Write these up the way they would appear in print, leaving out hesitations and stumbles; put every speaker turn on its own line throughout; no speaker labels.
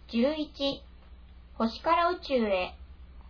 11、星から宇宙へ。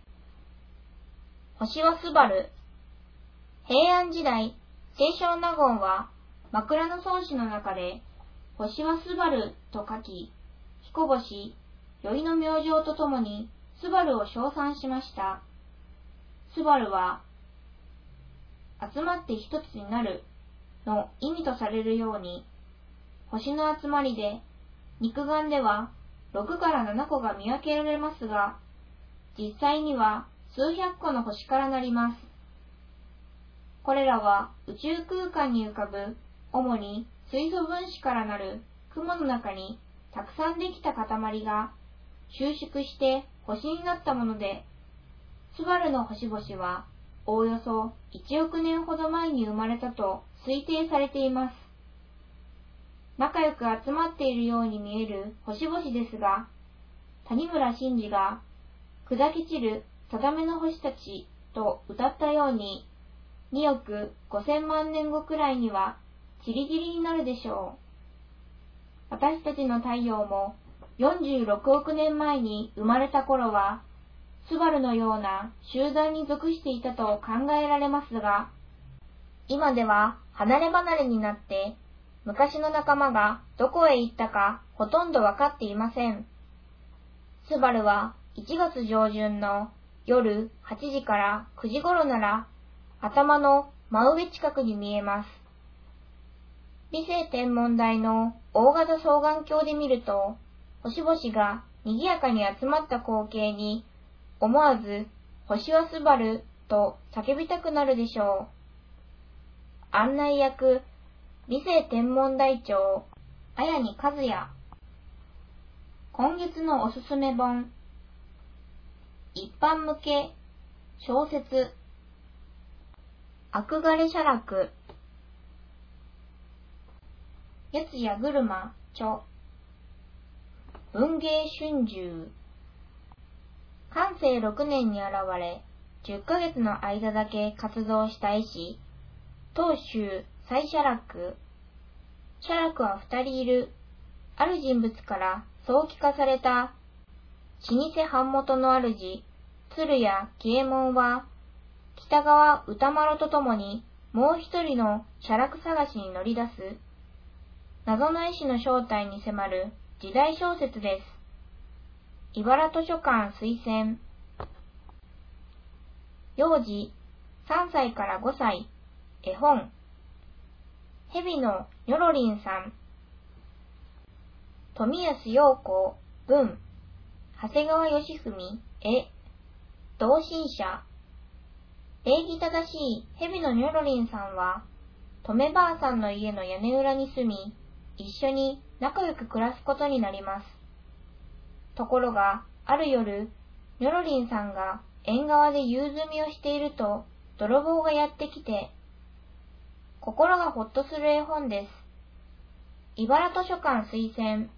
星はスバル。平安時代、清少納言は枕草子の中で、星はスバルと書き、彦星、宵の明星とともにスバルを称賛しました。スバルは、集まって一つになるの意味とされるように、星の集まりで、肉眼では6から7個が見分けられますが、実際には数百個の星からなります。これらは宇宙空間に浮かぶ、主に水素分子からなる雲の中にたくさんできた塊が収縮して星になったもので、スバルの星々はおおよそ1億年ほど前に生まれたと推定されています。仲良く集まっているように見える星々ですが、谷村新司が砕け散る定めの星たちと歌ったように、2億5000万年後くらいにはチリチリになるでしょう。私たちの太陽も46億年前に生まれた頃は、スバルのような集団に属していたと考えられますが、今では離れ離れになって、昔の仲間がどこへ行ったかほとんどわかっていません。スバルは1月上旬の夜8時から9時頃なら頭の真上近くに見えます。理性天文台の大型双眼鏡で見ると、星々が賑やかに集まった光景に思わず星はスバルと叫びたくなるでしょう。案内役、理性天文台長、綾荷和也。今月のおすすめ本。一般向け、小説。憧れ写楽。八谷車著。文芸春秋。寛政6年に現れ、10ヶ月の間だけ活動した絵師、当主再写楽。写楽は2人いる。ある人物から早期化された老舗版元の主、鶴屋喜右衛門は、北川歌麿とともにもう一人の写楽探しに乗り出す。謎の絵師の正体に迫る時代小説です。茨図書館推薦。幼児、3歳から5歳、絵本。蛇のニョロリンさん。富安陽子、文。長谷川義文、絵。同心者。礼儀正しい蛇のニョロリンさんは、とめばあさんの家の屋根裏に住み、一緒に仲良く暮らすことになります。ところが、ある夜、ニョロリンさんが縁側で夕積みをしていると、泥棒がやってきて、心がほっとする絵本です。茨図書館推薦。